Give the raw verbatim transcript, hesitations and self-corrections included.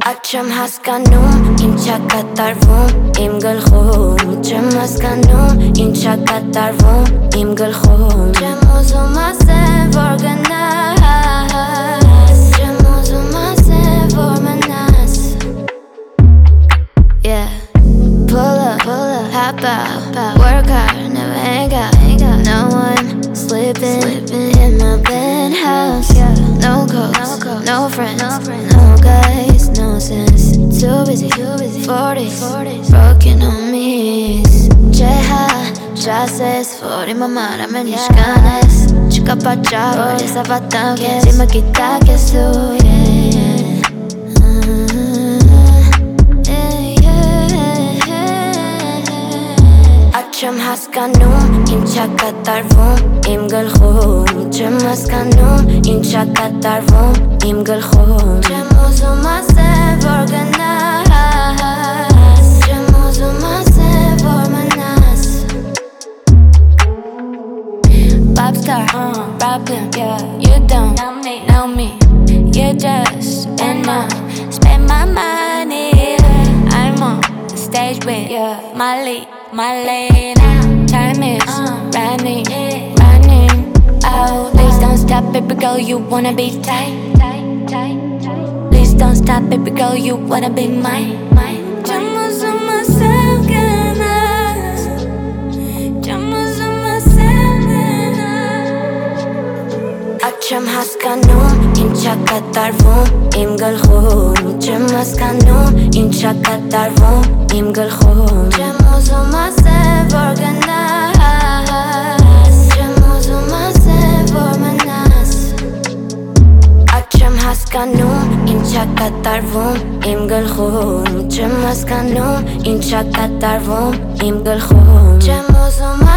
Չեմ հասկանում, ինչա կատարվում իմ գլխում Չեմ հասկանում, ինչա կատարվում իմ գլխում Չեմ ուզում ասել, որ գնաս Չեմ ուզում ասել, որ մնաս Yeah Pull up, pull up, hop out Work hard, never hang out No one sleeping in my penthouse No calls, no friends, no guys, no sense Too busy, forty, broken on me Ջեհա, ճասես, որ իմ համար ամեն ինչ կանես Չկա պատճառ, որ ես ավատամ քեզ Իմը գիտակ ես դու Չեմ հասկանում, ինչա կատարվում իմ գլխում Չեմ հասկանում, ինչա կատարվում իմ գլխում Չեմ ուզում ասել, որ գնաս Չեմ ուզում ասել, որ մնաս Popstar, uh, problem, yeah You don't know me, know me You just enough Spend my money I'm on the stage with yeah. Molly My lane, time is uh, running, yeah. running out Please don't stop, baby girl, you wanna be tight, tight, tight, tight. Please don't stop, baby girl, you wanna be mine, mine Չեմ ուզում ասել գնաս Չեմ ուզում ասել գնաս Չեմ հասկանում, ինչա կատարվում իմ գլխում Չեմ հասկանում, ինչա կատարվում իմ գլխում Չեմ ուզում ասել, որ գնաս Չեմ ուզում ասել, որ մնաս Չեմ հասկանում, ինչա կատարվում իմ գլխում Չեմ հասկանում, ինչա կատարվում իմ գլխում Չեմ ուզում